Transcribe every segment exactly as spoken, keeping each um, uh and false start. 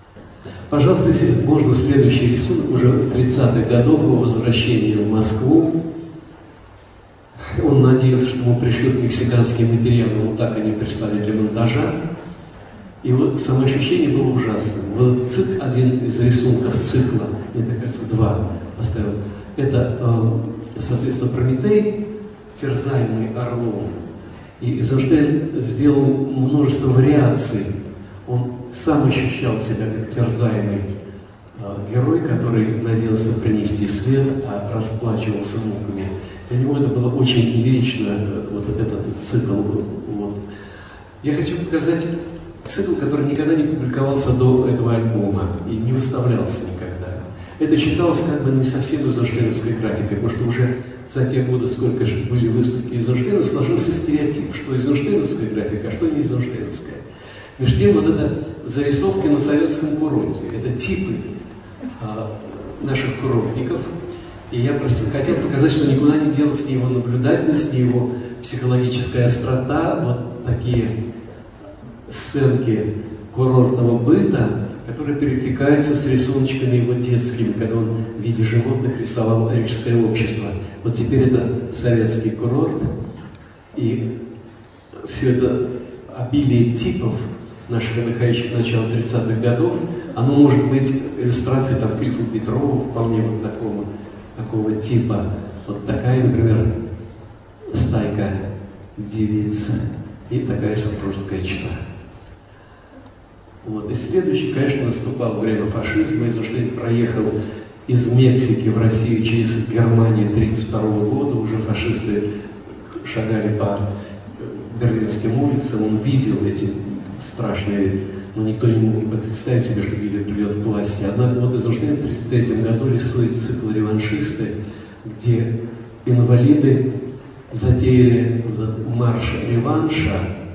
Пожалуйста, если можно, следующий рисунок, уже тридцатых годов, его возвращение в Москву. Он надеялся, что ему пришлют мексиканские материалы, но так они прислали для монтажа. И вот самоощущение было ужасным. Вот цикл, один из рисунков цикла, мне кажется, два поставил. Это, соответственно, Прометей, терзаемый орлом. И Эйзенштейн сделал множество вариаций. Он сам ощущал себя как терзаемый герой, который надеялся принести свет, а расплачивался муками. Для него это было очень лирично, вот этот цикл. Вот. Я хочу показать цикл, который никогда не публиковался до этого альбома и не выставлялся никогда. Это считалось как бы не совсем эйзенштейновской графикой, потому что уже за те годы, сколько же были выставки Эйзенштейна, сложился стереотип, что эйзенштейновская графика, а что не эйзенштейновская. Между тем, вот это зарисовки на советском курорте, это типы а, наших курортников. И я просто хотел показать, что никуда не делась ни его наблюдательность, ни его психологическая острота, вот такие сценки курортного быта, которые перекликаются с рисуночками его детскими, когда он в виде животных рисовал Рижское общество. Вот теперь это советский курорт, и все это обилие типов наших отдыхающих начала тридцатых годов, оно может быть иллюстрацией там Клиффа Петрова, вполне вот такого, такого типа. Вот такая, например, стайка девиц и такая супружеская чета. Вот. И следующий, конечно, наступало время фашизма. Эйзенштейн проехал из Мексики в Россию через Германию тысяча девятьсот тридцать второго года. Уже фашисты шагали по берлинским улицам. Он видел эти страшные, но никто не мог представить себе, что Гитлер придет к власти. Однако вот Эйзенштейн в тысяча девятьсот тридцать третьем году рисует цикл «Реваншисты», где инвалиды затеяли этот марш реванша.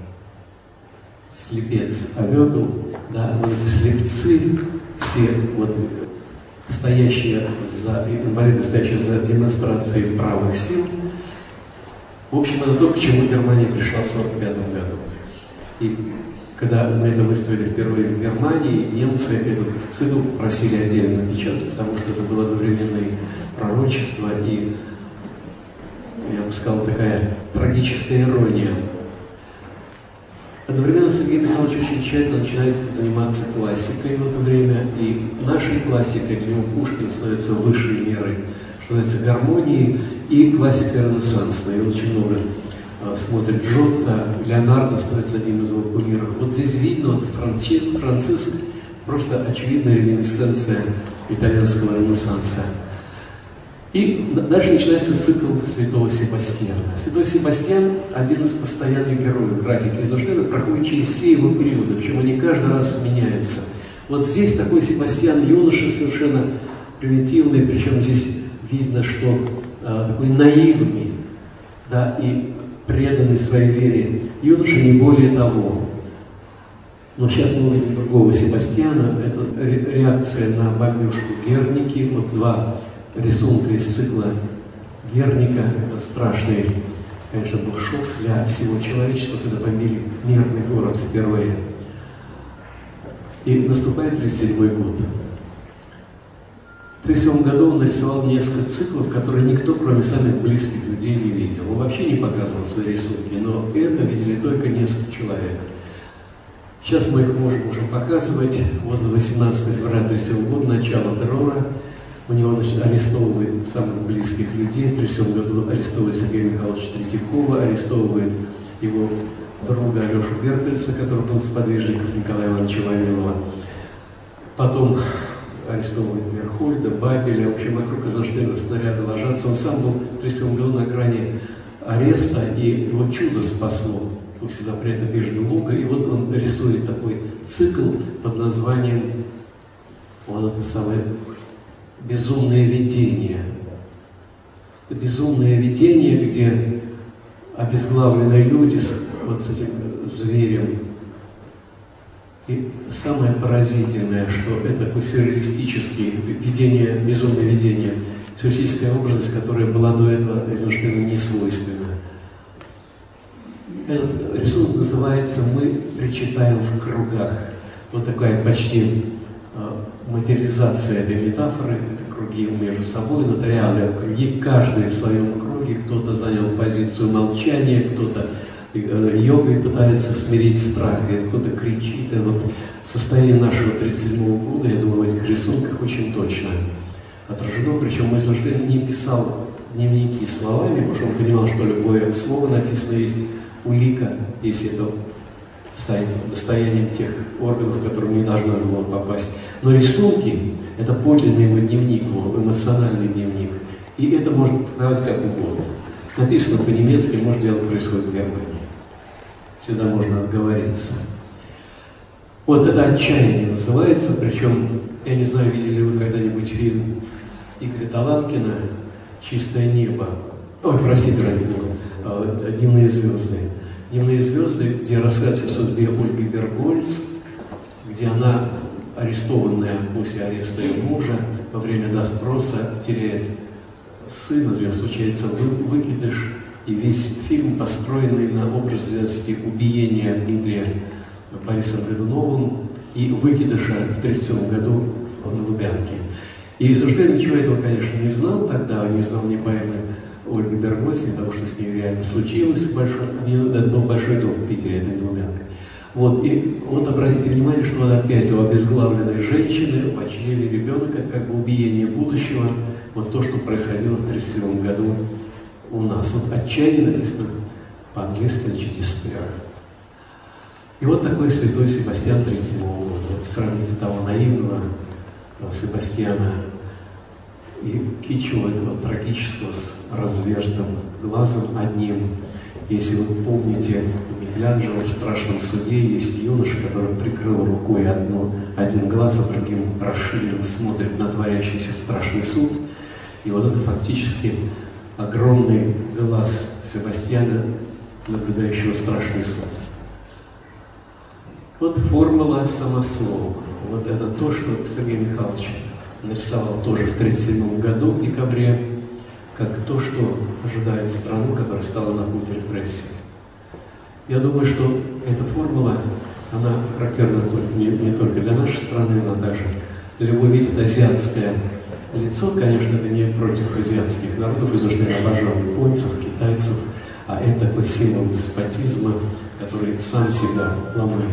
Слепец Авёдл, да, вот эти слепцы, все вот стоящие за, инвалиды, стоящие за демонстрацией правых сил. В общем, это то, к чему Германия пришла в сорок пятом году. И когда мы это выставили впервые в Германии, немцы этот цикл просили отдельно напечатать, потому что это было одновременное пророчество и, я бы сказал, такая трагическая ирония. Одновременно Сергей Михайлович очень тщательно начинает заниматься классикой в это время, и нашей классикой для него Пушкин становится высшей мерой, что называется гармонией, и классикой ренессансной. Он очень много а, смотрит Джотто, Леонардо становится одним из его кумиров. Вот здесь видно, вот Франциск, Франциск просто очевидная реминисценция итальянского ренессанса. И дальше начинается цикл Святого Себастьяна. Святой Себастьян – один из постоянных героев графики Эйзенштейна, проходит через все его периоды, причем они каждый раз меняются. Вот здесь такой Себастьян юноша совершенно примитивный, причем здесь видно, что а, такой наивный, да, и преданный своей вере юноша, не более того. Но сейчас мы увидим другого Себастьяна, это реакция на бомбежку Герники, вот два рисунка из цикла Герника. Это страшный, конечно, был шок для всего человечества, когда бомбили мирный город впервые. И наступает тридцать седьмой год. В тридцать седьмом году он нарисовал несколько циклов, которые никто, кроме самых близких людей, не видел. Он вообще не показывал свои рисунки, но это видели только несколько человек. Сейчас мы их можем уже показывать. Вот восемнадцатого февраля тридцать седьмого года, начало террора. У него, значит, арестовывает самых близких людей. В тридцать седьмом году арестовывает Сергея Михайловича Третьякова, арестовывает его друга Алешу Бертельса, который был сподвижников Николая Ивановича Вавилова. Потом арестовывает Мерхольда, Бабеля. В общем, вокруг Эйзенштейна снаряды ложатся. Он сам был в тридцать седьмом году на грани ареста, и его чудо спасло после запрета Бежного лука. И вот он рисует такой цикл под названием вот это самое «Безумное видение». Это безумное видение, где обезглавленные люди с, вот с этим зверем. И самое поразительное, что это такое сюрреалистическое видение, безумное видение, сюрреалистическая образность, которая была до этого Эйзенштейну не свойственна. Этот рисунок называется «Мы причитаем в кругах». Вот такая почти материализация этой метафоры, это круги между собой, но это реальные круги, каждый в своем круге, кто-то занял позицию молчания, кто-то йогой пытается смирить страх, и кто-то кричит. И вот состояние нашего тридцать седьмого года, я думаю, в этих рисунках очень точно отражено, причем мой Эйзенштейн не писал дневники словами, потому что он понимал, что любое слово написано есть улика, если это станет достоянием тех органов, в которые не должно было попасть. Но рисунки – это подлинный его дневник, его эмоциональный дневник. И это можно трактовать как угодно. Написано по-немецки, может, дело происходит в Германии. Всегда можно отговориться. Вот это отчаяние называется, причем, я не знаю, видели ли вы когда-нибудь фильм Игоря Таланкина «Чистое небо». Ой, простите, ради бога, «Дневные звезды». «Дневные звезды», где рассказывается о судьбе Ольги Бергольц, где она, арестованная после ареста ее мужа, во время допроса теряет сына, у нее случается выкидыш, и весь фильм, построенный на образности убиения Дмитрия Борисом Годуновым и выкидыша в тридцать седьмом году на Лубянке. И Эйзенштейн ничего этого, конечно, не знал тогда, не знал ни поэмы Ольги Бергольц, не того, что с ней реально случилось. Большой, это был большой дом в Питере, это не Лубянка. Вот, и вот обратите внимание, что вот опять у обезглавленной женщины в чреве ребенок, это как бы убиение будущего, вот то, что происходило в тридцать седьмом году у нас. Вот отчаяние написано по-английски «despair». И вот такой святой Себастьян тридцать седьмого года. Вот сравните того наивного Себастьяна и кичу этого трагического с разверстым глазом одним. Если вы помните, у Микеланджело в «Страшном суде» есть юноша, который прикрыл рукой одно, один глаз, а другим расширенным смотрит на творящийся страшный суд. И вот это фактически огромный глаз Себастьяна, наблюдающего страшный суд. Вот формула самослова. Вот это то, что Сергей Михайлович нарисовал тоже в тридцать седьмом году, в декабре, как то, что ожидает страну, которая стала на путь репрессий. Я думаю, что эта формула, она характерна не, не только для нашей страны, но также для любой, видит азиатское лицо. Конечно, это не против азиатских народов, из-за что я обожал японцев, китайцев, а это такой символ деспотизма, который сам себя ломает.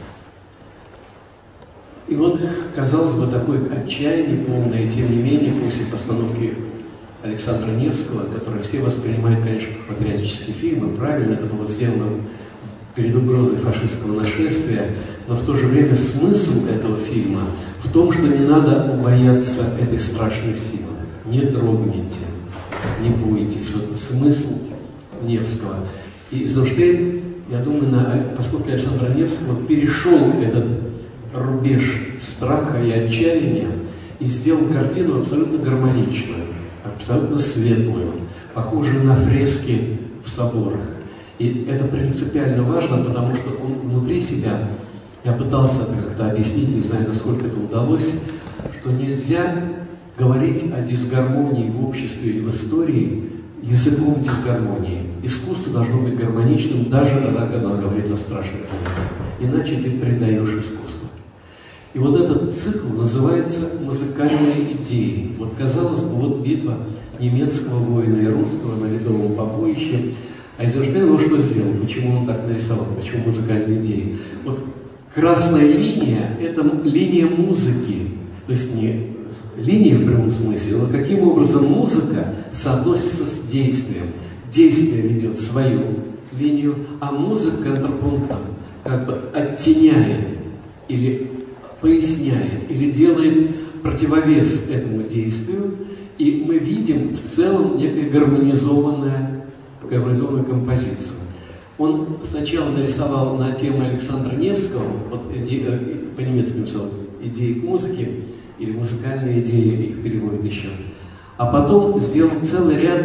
И вот, казалось бы, такое отчаяние полное, и тем не менее, после постановки Александра Невского, который все воспринимают, конечно, как патриотический фильм, и правильно, это было сделано перед угрозой фашистского нашествия, но в то же время смысл этого фильма в том, что не надо бояться этой страшной силы. Не дрогните, не бойтесь. Вот смысл Невского. И Эйзенштейн, я думаю, на постановке Александра Невского перешел этот рубеж страха и отчаяния и сделал картину абсолютно гармоничную, абсолютно светлую, похожую на фрески в соборах. И это принципиально важно, потому что он внутри себя, я пытался это как-то объяснить, не знаю, насколько это удалось, что нельзя говорить о дисгармонии в обществе и в истории языком дисгармонии. Искусство должно быть гармоничным даже тогда, когда оно говорит о страшных моментах. Иначе ты предаешь искусство. И вот этот цикл называется «Музыкальные идеи». Вот, казалось бы, вот битва немецкого воина и русского на Ледовом побоище. А Эйзенштейн вот что сделал, почему он так нарисовал, почему музыкальные идеи. Вот красная линия – это линия музыки, то есть не линия в прямом смысле, но каким образом музыка соотносится с действием. Действие ведет свою линию, а музыка контрапунктом как бы оттеняет или поясняет, или делает противовес этому действию, и мы видим в целом некую гармонизованную, гармонизованную композицию. Он сначала нарисовал на тему Александра Невского, вот по-немецки написал «Идеи к музыке», или «Музыкальные идеи», их переводят еще, а потом сделал целый ряд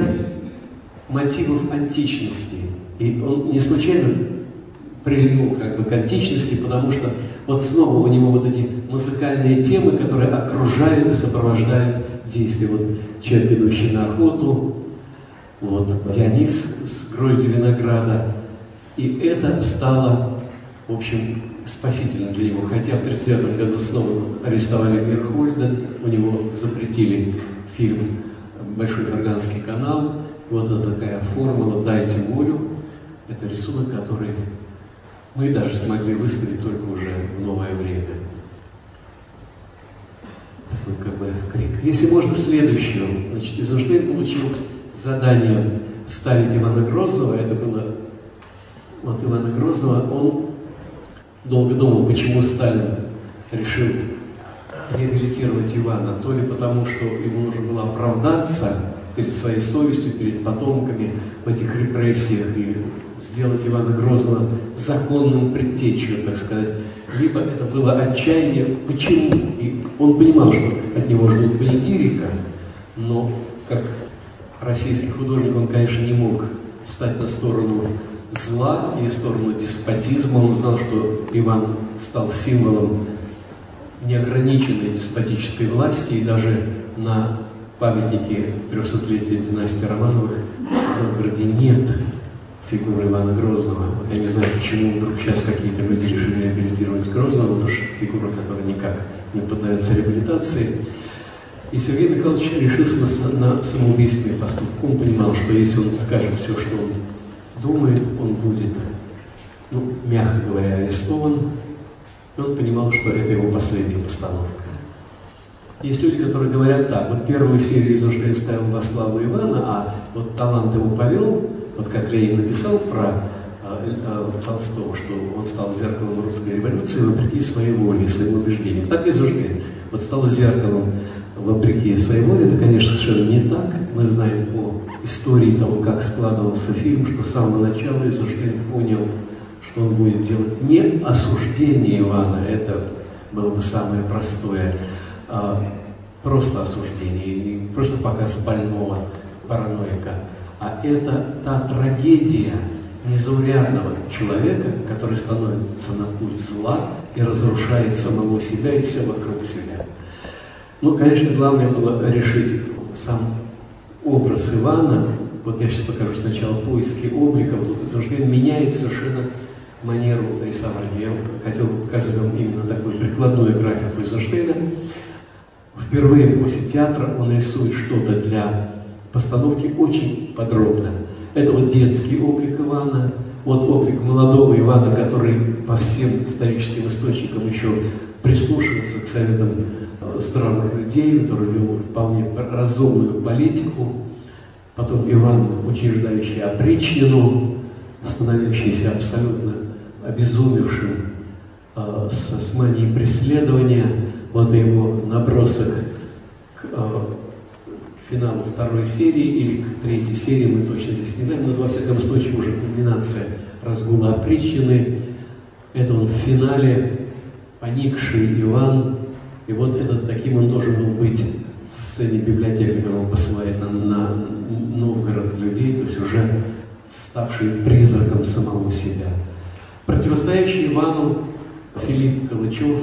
мотивов античности. И он не случайно прильнул как бы к античности, потому что вот снова у него вот эти музыкальные темы, которые окружают и сопровождают действия. Вот человек, идущий на охоту, вот Дионис с гроздью винограда. И это стало, в общем, спасительным для него. Хотя в тридцать девятом году снова арестовали Мирхольда, у него запретили фильм «Большой Ферганский канал». Вот это такая формула «Дайте волю». Это рисунок, который мы даже смогли выставить только уже в новое время. Такой как бы крик. Если можно, следующего. Значит, Эйзенштейн получил задание ставить Ивана Грозного. Это было вот Ивана Грозного. Он долго думал, почему Сталин решил реабилитировать Ивана. То ли потому, что ему нужно было оправдаться перед своей совестью, перед потомками в этих репрессиях и сделать Ивана Грозного законным предтечью, так сказать. Либо это было отчаяние. Почему? И он понимал, что от него ждут панигирика, но как российский художник он, конечно, не мог стать на сторону зла и сторону деспотизма. Он знал, что Иван стал символом неограниченной деспотической власти, и даже на памятнике трехсотлетия династии Романовых в Новгороде нет фигуры Ивана Грозного. Вот я не знаю, почему вдруг сейчас какие-то люди решили реабилитировать Грозного, потому что фигура, которая никак не поддается реабилитации. И Сергей Михайлович решился на, на самоубийственный поступок. Он понимал, что если он скажет все, что он думает, он будет, ну, мягко говоря, арестован. И он понимал, что это его последняя постановка. Есть люди, которые говорят так: вот первую серию Эйзенштейн ставил во славу Ивана, а вот талант его повел. Вот как Ленин написал про э, э, Толстого, что он стал зеркалом русской революции вопреки своей воле и своим убеждениям. Так и Эйзенштейн вот стал зеркалом вопреки своей воле. Это, конечно, совершенно не так. Мы знаем по истории того, как складывался фильм, что с самого начала Эйзенштейн понял, что он будет делать не осуждение Ивана, это было бы самое простое, а просто осуждение, просто показ больного параноика. А это та трагедия незаурядного человека, который становится на путь зла и разрушает самого себя и все вокруг себя. Ну, конечно, главное было решить сам образ Ивана. Вот я сейчас покажу сначала поиски облика. Вот тут Эйзенштейн меняет совершенно манеру рисования. Я хотел показать вам именно такую прикладную графику Эйзенштейна. Впервые после театра он рисует что-то для постановки очень подробно. Это вот детский облик Ивана, вот облик молодого Ивана, который по всем историческим источникам еще прислушивался к советам здравых людей, который вел вполне разумную политику. Потом Иван, очень ждающий опричнину, становящийся абсолютно обезумевшим э, с, с манией преследования. Вот его набросок к, э, к финалу второй серии или к третьей серии, мы точно здесь не знаем, но во всяком случае уже кульминация разгула опричнины. Это он в финале, поникший Иван. И вот этот, таким он должен был быть в сцене библиотеки, когда он посылает на, на Новгород людей, то есть уже ставший призраком самого себя. Противостоящий Ивану Филипп Калычев,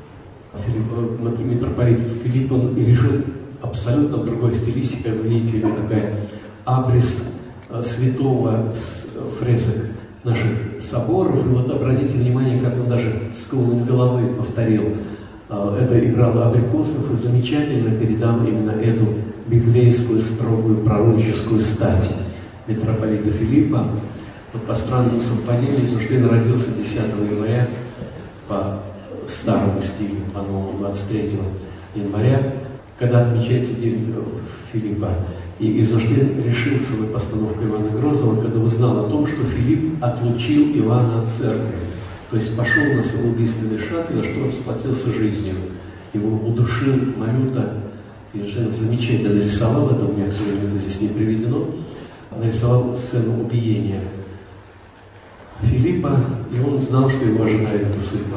Филипп, митрополит Филипп, он и решил абсолютно в другой стилистике. Вы видите, у него такая абрис святого с фресок наших соборов. И вот обратите внимание, как он даже склоном головы повторил. Это играл Абрикосов, и замечательно передам именно эту библейскую, строгую, пророческую стать митрополита Филиппа. Вот по странному совпадению, Эйзенштейн родился десятого января по старому стилю, по-новому двадцать третьего января, когда отмечается день Филиппа. И Эйзенштейн решил свою постановку Ивана Грозного, когда узнал о том, что Филипп отлучил Ивана от церкви. То есть пошел на самоубийственный шаг, и на что он расплатился жизнью. Его удушил Малюта. Эйзенштейн замечательно нарисовал это, у меня, к сожалению, это здесь не приведено. Нарисовал сцену убиения Филиппа, и он знал, что его ожидает эта судьба.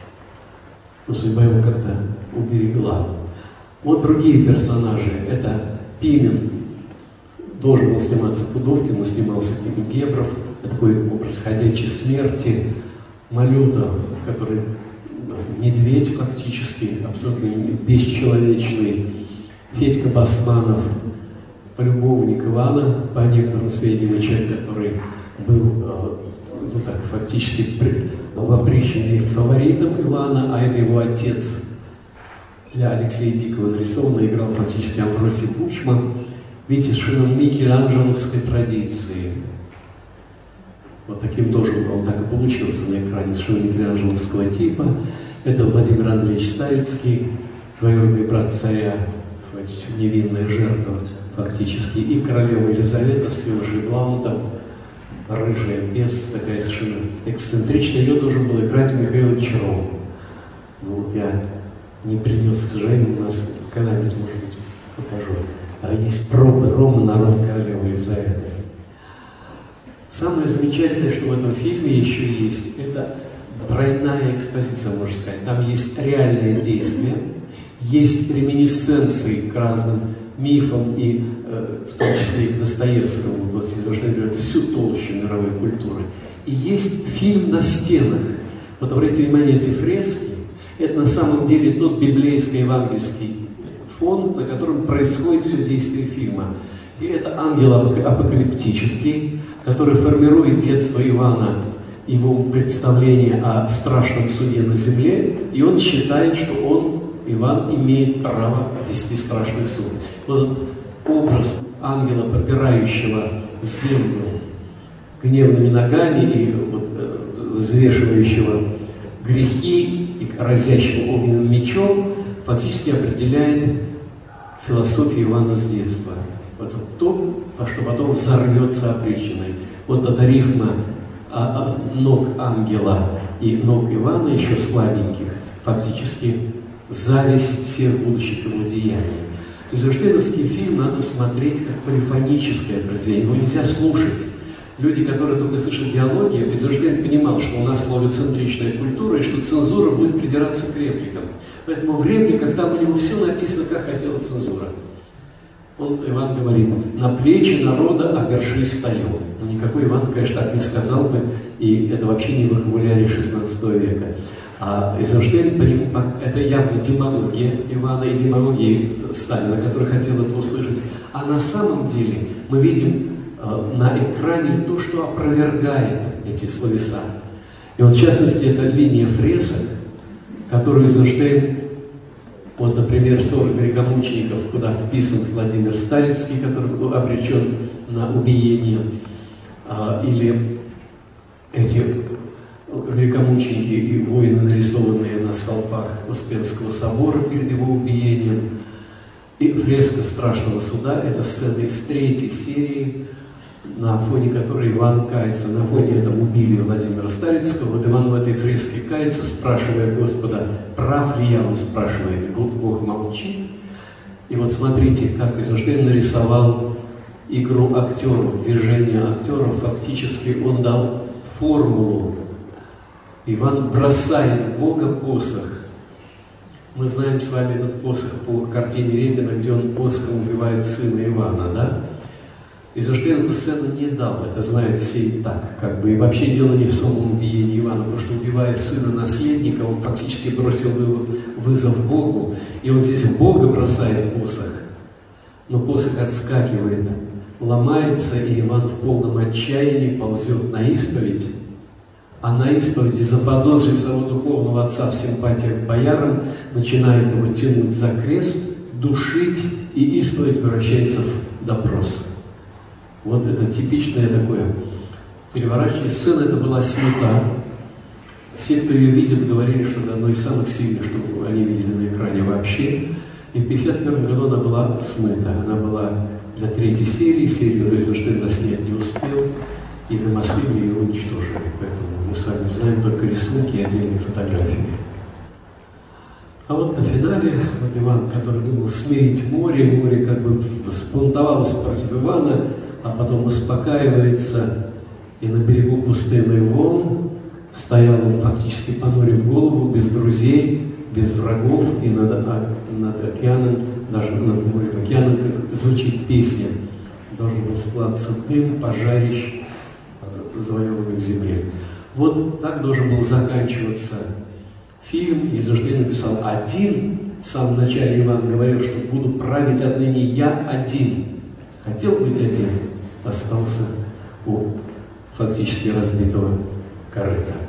Но судьба его как-то уберегла. Вот другие персонажи. Это Пимен. Должен был сниматься Пудовкин, но снимался Пимен Гебров. Это такой образ ходячей смерти. Малюта, который медведь фактически, абсолютно бесчеловечный. Федька Басманов, полюбовник Ивана, по некоторым сведениям, человек, который был, ну так, фактически в опричнине фаворитом Ивана, а это его отец. Для Алексея Дикого нарисованно, играл фактически Амвросий Бучма. Видите, совершенно микеланджеловской традиции. Вот таким тоже он так и получился на экране, совершенно микеланджеловского типа. Это Владимир Андреевич Ставицкий, двоюродный брат царя, невинная жертва фактически. И королева Елизавета с Юношей Блаунтом, рыжая, без, такая совершенно эксцентричная. Ее должен был играть Михаил Чаров. Ну вот я не принес, к сожалению, у нас когда-нибудь, может быть, покажу. А есть пробы Рома на роль королевы Елизаветы. Самое замечательное, что в этом фильме еще есть, это тройная экспозиция, можно сказать. Там есть реальные действия, есть реминисценции к разным мифам, и э, в том числе и к Достоевскому, то есть изображает всю толщу мировой культуры. И есть фильм на стенах. Вот обратите внимание, эти фрески, это на самом деле тот библейско-евангельский фон, на котором происходит все действие фильма. И это ангел апокалиптический, который формирует детство Ивана, его представление о страшном суде на земле, и он считает, что он, Иван, имеет право вести страшный суд. Вот этот образ ангела, попирающего землю гневными ногами и вот, взвешивающего грехи и разящего огненным мечом, фактически определяет философию Ивана с детства. Это то, во что потом взорвется опричниной. Вот эта рифма а, а, ног ангела и ног Ивана, еще слабеньких, фактически зависть всех будущих его деяний. Эйзенштейновский фильм надо смотреть как полифоническое произведение, его нельзя слушать. Люди, которые только слышат диалоги, Эйзенштейн понимал, что у нас логоцентричная культура и что цензура будет придираться к репликам. Поэтому в репликах там у него все написано, как хотела цензура. Он, Иван говорит: на плечи народа опершись стою. Ну, никакой Иван, конечно, так не сказал бы, и это вообще не в вокабуляре шестнадцатого века. А Эйзенштейн, это явно демагогия Ивана и демагогия Сталина, который хотел это услышать. А на самом деле мы видим э, на экране то, что опровергает эти словеса. И вот в частности, это линия фресок, которую Эйзенштейн, вот, например, сорок великомучеников, куда вписан Владимир Ставицкий, который был обречен на убиение, а, или эти великомученики и воины, нарисованные на столбах Успенского собора перед его убиением, и фреска страшного суда. Это сцена из третьей серии, на фоне которой Иван кается. На фоне этого убили Владимира Ставицкого. Вот Иван в этой фреске кается, спрашивая Господа: прав ли я, он спрашивает, и Бог молчит. И вот смотрите, как Эйзенштейн нарисовал игру актеров, движение актеров. Фактически он дал формулу. Иван бросает в Бога посох. Мы знаем с вами этот посох по картине Репина, где он посохом убивает сына Ивана, да? Эйзенштейн эту сцену не дал, это знают все и так, как бы. И вообще дело не в самом убиении Ивана, потому что, убивая сына наследника, он фактически бросил вызов Богу, и он здесь в Бога бросает посох. Но посох отскакивает, ломается, и Иван в полном отчаянии ползет на исповедь. А на исповеди, заподозрив своего духовного отца в симпатиях к боярам, начинает его тянуть за крест, душить, и исповедь превращается в допрос. Вот это типичное такое переворачивание. Сцена эта была снята. Все, кто ее видит, говорили, что это одно из самых сильных, что они видели на экране вообще. И в пятьдесят первом году она была смыта. Она была для третьей серии. Серию Эйзенштейн доснять не успел. И на Москве ее уничтожили. Поэтому мы с вами знаем только рисунки и отдельные фотографии. А вот на финале, вот Иван, который думал смирить море, море как бы взбунтовалось против Ивана, а потом успокаивается, и на берегу пустынных волн стоял он фактически, понурив голову, без друзей, без врагов, и над, а, над океаном, даже над морем океаном, как звучит песня, должен был стлаться дым, пожарищ, завоеванных земле. Вот так должен был заканчиваться фильм. Эйзенштейн написал: один. В самом начале Иван говорил, что буду править отныне я один. Хотел быть один, остался у фактически разбитого корыта.